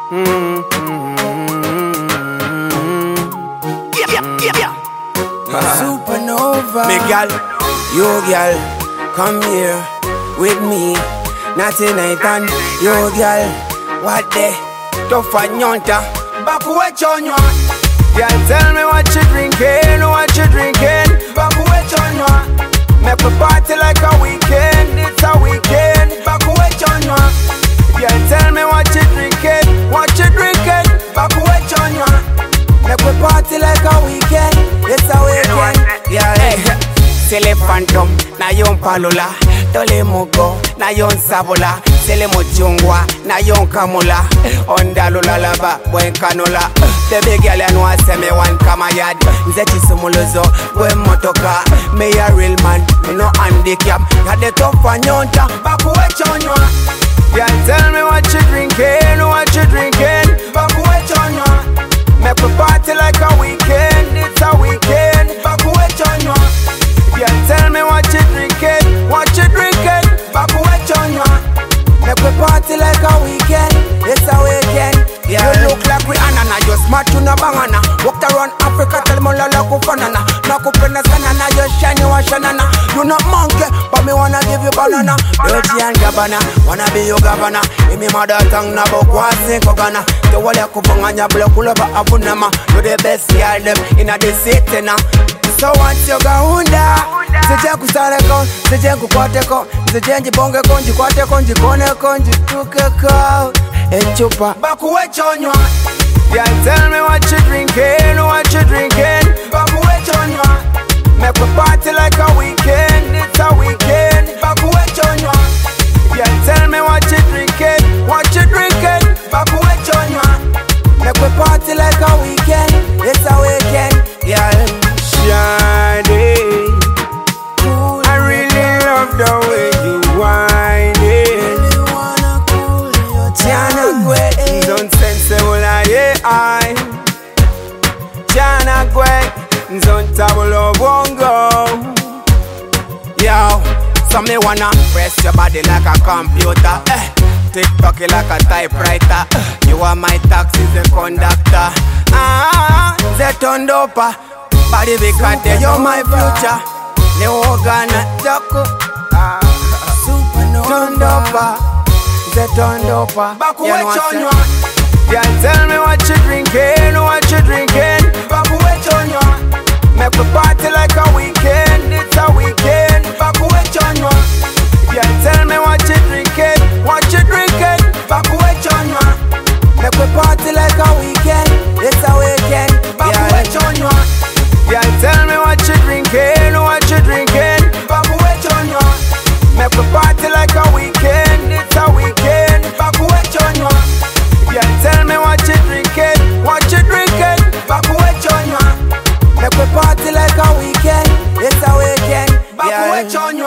Supernova. Me gal, You girl, come here with me. Natty night and you girl, what the? tough and yonta. Back away, Chonwa. Girl, tell me what you drinking, what you drinking. Back away, Chonwa. Make we party like a weekend, it's a weekend. Back away, Chonwa. Girl, tell me what you drinking, what you drinking. Back away, Chonwa. Make we party like a weekend, it's a weekend. Yeah, hey. Sele phantom, na yon palula. Tole mugo, na yon sabola. Sele mochungwa, na yon kamula. Onda lulalaba, bwen kanula. Baby girl, you know I say me one kamayad. Nze chisumuluzo, bwen motoka. Me a real man, me no handicap. Ya de tough and yonta, Back away, Chonwa. girl, tell me what you drinking, what you drinking. Back away, Chonwa. Make we party like a weekend, it's a weekend. Back away, Chonwa. Girl, tell me what you drinking, what you drinking. Back away, Chonwa. Make we party like a weekend, it's a weekend. Yeah. You look like we anana, you smart to na bangana. Walked around Africa, tell me la kufanana. Na kupenda sanana, you shine you a shanana. You not monkey, but me wanna give you banana. Dirty and Gabbana, wanna be your governor. In me mother tongue na bokwasi kogana. The wale kufunganya block ulaba afunama. You the best girl them inna the city now. So what's your gaunda? Sije kusareko, sije kukwateko, sije njibonge konji kwateko, njikone konji tukeko. Echupa Back away, Chonwa. Girl, tell me what you drinking, what you drinking. Back away, Chonwa. Make we party like a weekend, it's a weekend. Back away, Chonwa. Girl, tell me what you drinking, what you drinking. Back away, Chonwa. Make we party like a weekend, it's a weekend. Yeah, Shady, Cool. I really love the way you whine it. Really wanna cool your Chana Gwe, don't sensible I Chana Gwe, don't tablo bongo. Yo, so me wanna press your body like a computer. TikTok it like a typewriter. You are my taxi, the conductor. The tondopa. Body big cat, you're my future. The organa, Joko. Supernova. Tondopa. The tondopa. Back away, Chonwa. Girl, tell me what you drinking, what you drinking. Back away, Chonwa. Make we party like a weekend, it's a weekend. Back away, Chonwa. Girl, tell me what you drinking, what you drinking. Back away, Chonwa. Make we party like a weekend, it's a weekend. Back away, Chonwa. Girl, tell me what you drinking, what you drinking. Back away, Chonwa. Make we party like a weekend, it's a weekend. Back away, Chonwa. Girl, tell me what you drinking, what you drinking. Back away, Chonwa. Make we party like a weekend, it's a weekend. Back away, Chonwa.